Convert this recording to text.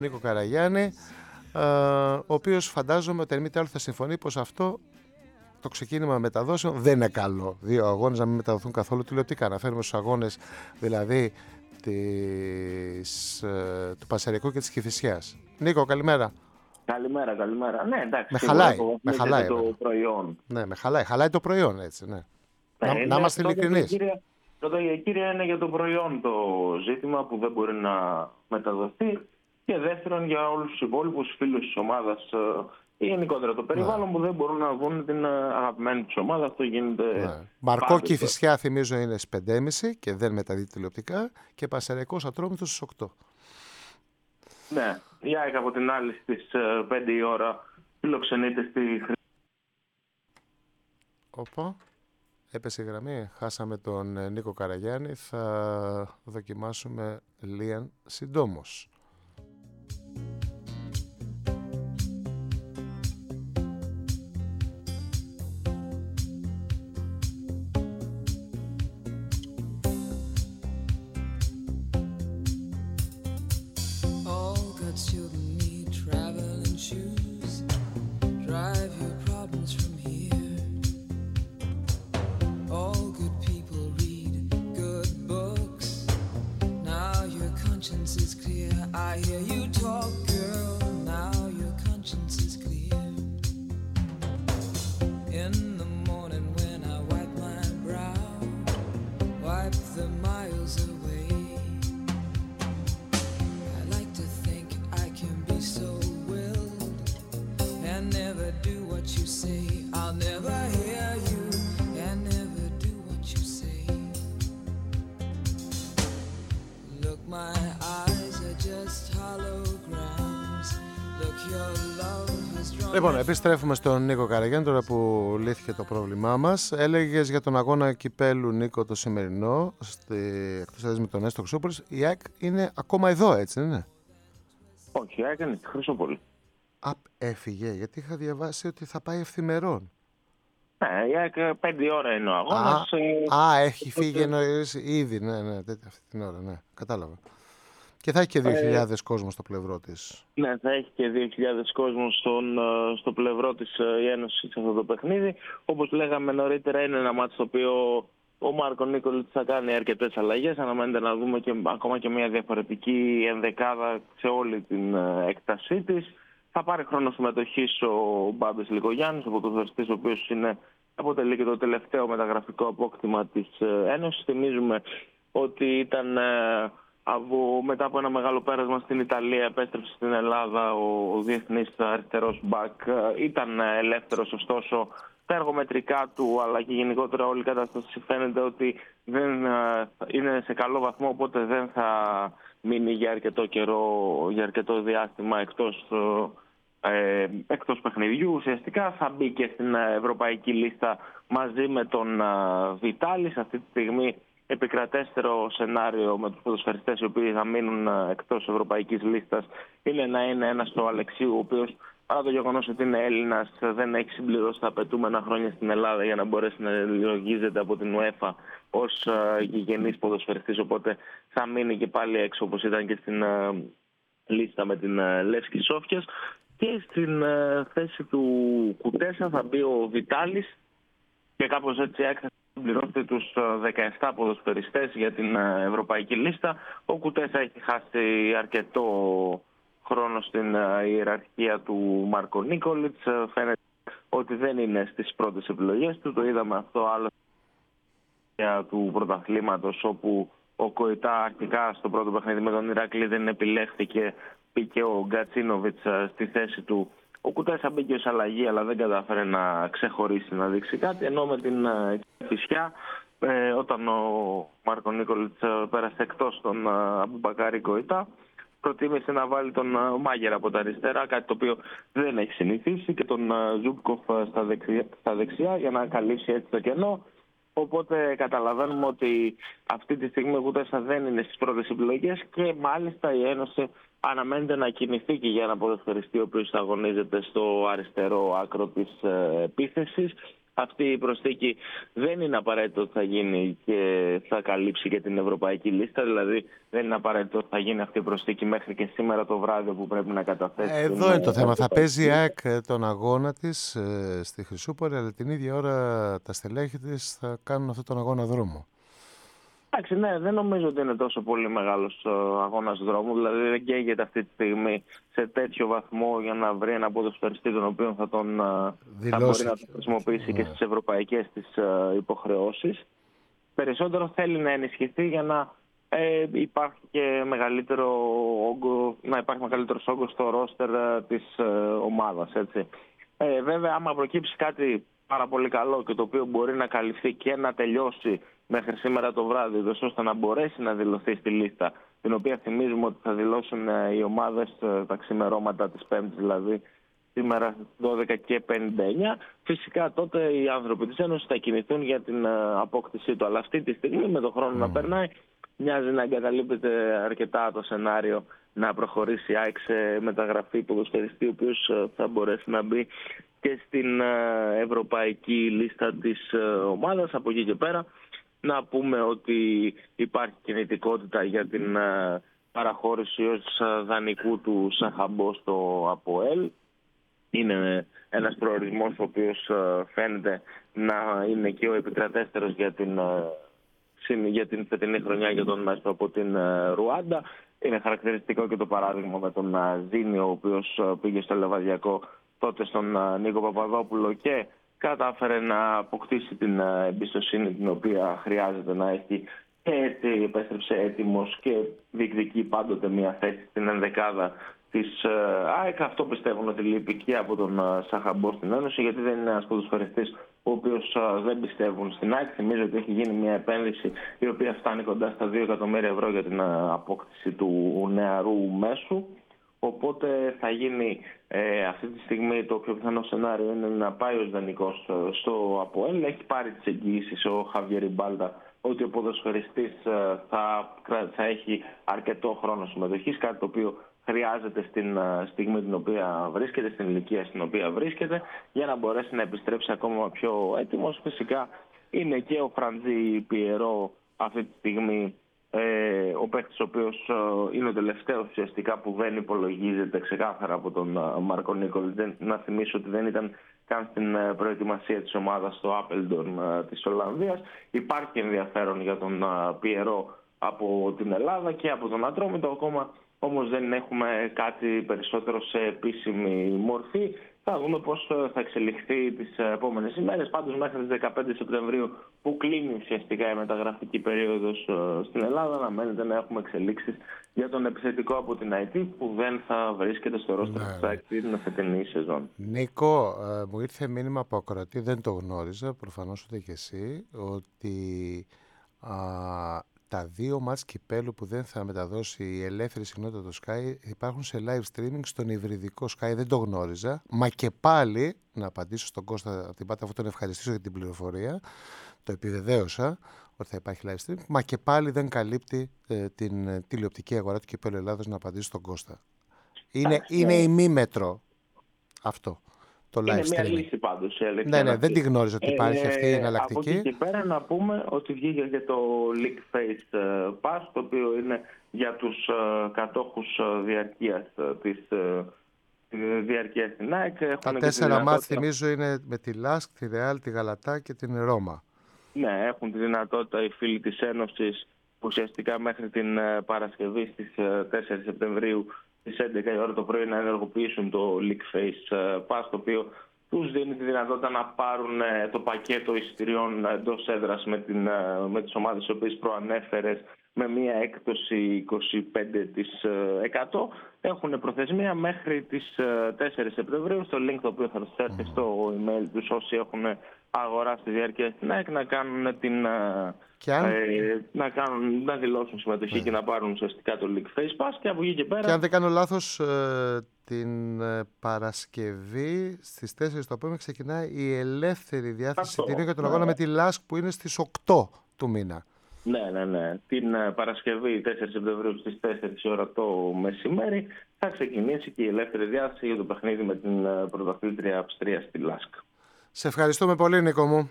Νίκο Καραγιάννη, ο οποίος φαντάζομαι ότι αν μη τι άλλο θα συμφωνεί πως αυτό το ξεκίνημα μεταδόσεων δεν είναι καλό. 2 αγώνες να μην μεταδοθούν καθόλου τηλεοπτικά. Να φέρουμε στους αγώνες δηλαδή του Πασαρικού και της Κηφισιάς. Νίκο, καλημέρα. Καλημέρα. Ναι, εντάξει. Με χαλάει το προϊόν. Ναι, με χαλάει. Χαλάει το προϊόν, έτσι, ναι. Να είμαστε ειλικρινείς. Πρώτα για κύρια είναι για το προϊόν το ζήτημα που δεν μπορεί να μεταδοθεί. Και δεύτερον για όλους τους υπόλοιπους φίλους της ομάδας ή γενικότερα το περιβάλλον που δεν μπορούν να δουν την αγαπημένη της ομάδα. Αυτό γίνεται. Μαρκό Κηφισιά, θυμίζω, είναι στις 5.30 και δεν μεταδίδει τηλεοπτικά. Και Πασαρικός Ατρόμητος στις 8. Ναι, η ΑΕΚ από την άλλη στις 5 η ώρα φιλοξενείται στη Οπα, έπεσε η γραμμή, χάσαμε τον Νίκο Καραγιάννη, θα δοκιμάσουμε Λίαν συντόμως. Λοιπόν, επιστρέφουμε στον Νίκο Καραγιάννη τώρα που λύθηκε το πρόβλημά μας. Έλεγες για τον αγώνα κυπέλου, Νίκο, το σημερινό, εκτός έδρας με τον Έστω Χρυσόπολης. Η ΑΕΚ είναι ακόμα εδώ, έτσι δεν είναι? Όχι, η ΑΕΚ είναι στη Χρυσόπολη. Έφυγε, γιατί είχα διαβάσει ότι θα πάει ευθυμερών. Ναι, η ΑΕΚ 5 ώρα είναι ο αγώνας. Έχει φύγει νωρίς ήδη, ναι, αυτή την ώρα, ναι, κατάλαβα. Και θα έχει και 2.000 κόσμο στο πλευρό της. Ναι, θα έχει και 2.000 κόσμο στο πλευρό της η Ένωση σε αυτό το παιχνίδι. Όπως λέγαμε νωρίτερα, είναι ένα μάτσο στο οποίο ο Μάρκο Νίκολιτς θα κάνει αρκετές αλλαγές. Αναμένεται να δούμε ακόμα και μια διαφορετική ενδεκάδα σε όλη την έκτασή της. Θα πάρει χρόνο συμμετοχής ο Μπάμπης Λικογιάννης, ο ποδοσφαιριστής ο οποίος αποτελεί και το τελευταίο μεταγραφικό απόκτημα της Ένωσης. Θυμίζουμε ότι ήταν... μετά από ένα μεγάλο πέρασμα στην Ιταλία, επέστρεψε στην Ελλάδα ο διεθνής αριστερός μπακ. Ήταν ελεύθερος, ωστόσο τα εργομετρικά του αλλά και γενικότερα όλη η κατάσταση φαίνεται ότι δεν είναι σε καλό βαθμό, οπότε δεν θα μείνει για αρκετό καιρό, για αρκετό διάστημα εκτός παιχνιδιού. Ουσιαστικά θα μπει και στην ευρωπαϊκή λίστα μαζί με τον Βιτάλης. Αυτή τη στιγμή επικρατέστερο σενάριο με τους ποδοσφαιριστές οι οποίοι θα μείνουν εκτός ευρωπαϊκής λίστας είναι να είναι ένας ο Αλεξίου, ο οποίος παρά το γεγονός ότι είναι Έλληνας δεν έχει συμπληρώσει τα απαιτούμενα χρόνια στην Ελλάδα για να μπορέσει να λογίζεται από την UEFA ως γηγενής ποδοσφαιριστής, οπότε θα μείνει και πάλι έξω όπως ήταν και στην λίστα με την Λεύσκη Σόφιας. Και στην θέση του Κουτέσα θα μπει ο Βιτάλης και κάπως έτσι έκθεση συμπληρώνεται τους 17 ποδοσφαιριστές για την ευρωπαϊκή λίστα. Ο Κουτέσα έχει χάσει αρκετό χρόνο στην ιεραρχία του Μάρκο Νίκολιτς. Φαίνεται ότι δεν είναι στις πρώτες επιλογές του. Το είδαμε αυτό άλλο του πρωταθλήματος, όπου ο Κοϊτά αρχικά στο πρώτο παιχνίδι με τον Ηράκλειο δεν επιλέχθηκε. Μπήκε ο Γκατσίνοβιτς στη θέση του. Ο Κουτέσα μπήκε ως αλλαγή, αλλά δεν κατάφερε να ξεχωρίσει, να δείξει κάτι. Ενώ με την Κηφισιά, όταν ο Μάρκο Νίκολιτς πέρασε εκτός τον Αμπουμπακάρη Κοϊτά, προτίμησε να βάλει τον Μάγερα από τα αριστερά, κάτι το οποίο δεν έχει συνηθίσει, και τον Ζούμπκοφ στα δεξιά για να καλύψει έτσι το κενό. Οπότε καταλαβαίνουμε ότι αυτή τη στιγμή ο Κουτέσα δεν είναι στις πρώτες επιλογές και μάλιστα η Ένωση αναμένεται να κινηθεί και για ένα ποδοσφαιριστή ο οποίος αγωνίζεται στο αριστερό άκρο της επίθεσης. αυτή η προσθήκη δεν είναι απαραίτητο ότι θα γίνει και θα καλύψει και την ευρωπαϊκή λίστα. Δηλαδή δεν είναι απαραίτητο ότι θα γίνει αυτή η προσθήκη μέχρι και σήμερα το βράδυ που πρέπει να καταθέσει. Εδώ είναι το θέμα. Θα παίζει η ΑΕΚ τον αγώνα της στη Χρυσούπολη, αλλά την ίδια ώρα τα στελέχη της θα κάνουν αυτόν τον αγώνα δρόμο. Εντάξει, ναι, δεν νομίζω ότι είναι τόσο πολύ μεγάλος αγώνας δρόμου. Δηλαδή δεν καίγεται αυτή τη στιγμή σε τέτοιο βαθμό για να βρει ένα ποδοσφαιριστή τον οποίο θα μπορεί να τον χρησιμοποιήσει και στις ευρωπαϊκές της υποχρεώσεις. Περισσότερο θέλει να ενισχυθεί για να υπάρχει και μεγαλύτερος όγκος στο ρόστερ της ομάδας. Έτσι. Βέβαια, άμα προκύψει κάτι πάρα πολύ καλό και το οποίο μπορεί να καλυφθεί και να τελειώσει μέχρι σήμερα το βράδυ, ώστε να μπορέσει να δηλωθεί στη λίστα, την οποία θυμίζουμε ότι θα δηλώσουν οι ομάδες τα ξημερώματα της Πέμπτης, δηλαδή σήμερα 12:59. Φυσικά τότε οι άνθρωποι της Ένωσης θα κινηθούν για την απόκτησή του. Αλλά αυτή τη στιγμή, με τον χρόνο να περνάει, μοιάζει να εγκαταλείπεται αρκετά το σενάριο να προχωρήσει η ΑΕΚ σε μεταγραφή ποδοσφαιριστή, ο οποίος θα μπορέσει να μπει και στην ευρωπαϊκή λίστα της ομάδας. Από εκεί και πέρα να πούμε ότι υπάρχει κινητικότητα για την παραχώρηση ως δανεικού του Σαχαμπό στο ΑΠΟΕΛ. Είναι ένας προορισμός ο οποίος φαίνεται να είναι και ο επικρατέστερος για την φετινή χρονιά για τον Μέσο από την Ρουάντα. Είναι χαρακτηριστικό και το παράδειγμα με τον Ζήνιο, ο οποίος πήγε στο Λεβαδιακό τότε στον Νίκο Παπαδόπουλο και κατάφερε να αποκτήσει την εμπιστοσύνη την οποία χρειάζεται να έχει, και έτσι επέστρεψε έτοιμος και διεκδικεί πάντοτε μια θέση στην ενδεκάδα της ΑΕΚ. Αυτό πιστεύουν ότι λείπει και από τον Σαχαμπό στην Ένωση, γιατί δεν είναι ένας ποδοσφαιριστής ο οποίος δεν πιστεύουν στην ΑΕΚ. Θυμίζω ότι έχει γίνει μια επένδυση η οποία φτάνει κοντά στα 2 εκατομμύρια ευρώ για την απόκτηση του νεαρού μέσου. Οπότε θα γίνει αυτή τη στιγμή το πιο πιθανό σενάριο είναι να πάει ως δανεικός στο ΑΠΟΕΛ. Έχει πάρει τις εγγυήσεις ο Χαβιέρι Μπάλτα ότι ο ποδοσφαιριστής θα έχει αρκετό χρόνο συμμετοχής, κάτι το οποίο χρειάζεται στην στιγμή την οποία βρίσκεται, στην ηλικία στην οποία βρίσκεται, για να μπορέσει να επιστρέψει ακόμα πιο έτοιμος. Φυσικά είναι και ο Φραντζή Πιερό αυτή τη στιγμή, ο παίκτης ο οποίος είναι ο τελευταίος ουσιαστικά που δεν υπολογίζεται ξεκάθαρα από τον Μάρκο Νίκολ. Να θυμίσω ότι δεν ήταν καν στην προετοιμασία της ομάδας στο Άπελντον της Ολλανδίας. Υπάρχει ενδιαφέρον για τον Πιερό από την Ελλάδα και από τον Ατρόμητο ακόμα, όμως δεν έχουμε κάτι περισσότερο σε επίσημη μορφή. Θα δούμε πώς θα εξελιχθεί τις επόμενες ημέρες. Πάντως μέχρι τις 15 Σεπτεμβρίου που κλείνει ουσιαστικά η μεταγραφική περίοδος στην Ελλάδα, αναμένεται να έχουμε εξελίξεις για τον επιθετικό από την ΑΕΤ που δεν θα βρίσκεται στο ρόστερ της ΑΕΚ την φετινή σεζόν. Νίκο, μου ήρθε μήνυμα από ακροατή, δεν το γνώριζα, προφανώς ούτε και εσύ, ότι τα 2 μάτς κυπέλου που δεν θα μεταδώσει η ελεύθερη συχνότητα του Sky υπάρχουν σε live streaming στον υβριδικό Sky. Δεν το γνώριζα. Μα και πάλι, να απαντήσω στον Κώστα από την Πάτα, αυτό τον ευχαριστήσω για την πληροφορία. Το επιβεβαίωσα ότι θα υπάρχει live streaming. Μα και πάλι δεν καλύπτει την τηλεοπτική αγορά του κυπέλου Ελλάδος, να απαντήσω στον Κώστα. Είναι ημίμετρο αυτό. Είναι μια λύση πάντως. Ναι, δεν τη γνώριζα ότι υπάρχει αυτή η εναλλακτική. Από εκεί και πέρα να πούμε ότι βγήκε και το League Face Pass, το οποίο είναι για τους κατόχους διαρκείας στην ΑΕΚ. Τα 4 μάτς θυμίζω είναι με τη Λάσκ, τη Ρεάλ, τη Γαλατά και την Ρώμα. Ναι, έχουν τη δυνατότητα οι φίλοι της Ένωσης ουσιαστικά μέχρι την Παρασκευή στις 4 Σεπτεμβρίου στις 11 η ώρα το πρωί να ενεργοποιήσουν το League Face Pass, το οποίο τους δίνει τη δυνατότητα να πάρουν το πακέτο εισιτηριών εντός έδρας με τις ομάδες οι οποίες προανέφερες, με μία έκπτωση 25%. Έχουν προθεσμία μέχρι τις 4 Σεπτεμβρίου. Στο link το οποίο θα σας έρθει στο email τους όσοι έχουν αγοράσει τη διάρκεια στην ΑΕΚ να κάνουν να δηλώσουν συμμετοχή και να πάρουν ουσιαστικά το League Face Pass, και από εκεί και πέρα. Και αν δεν κάνω λάθος, την Παρασκευή στις 4 το απόγευμα ξεκινάει η ελεύθερη διάθεση εισιτηρίων για τον αγώνα με τη Λάσκ που είναι στις 8 του μήνα. Ναι. Την Παρασκευή 4 Σεπτεμβρίου στις 4 ώρα το μεσημέρι θα ξεκινήσει και η ελεύθερη διάθεση για το παιχνίδι με την πρωταθλήτρια Αυστρία στη Λάσκ. Σε ευχαριστούμε πολύ, Νίκο μου.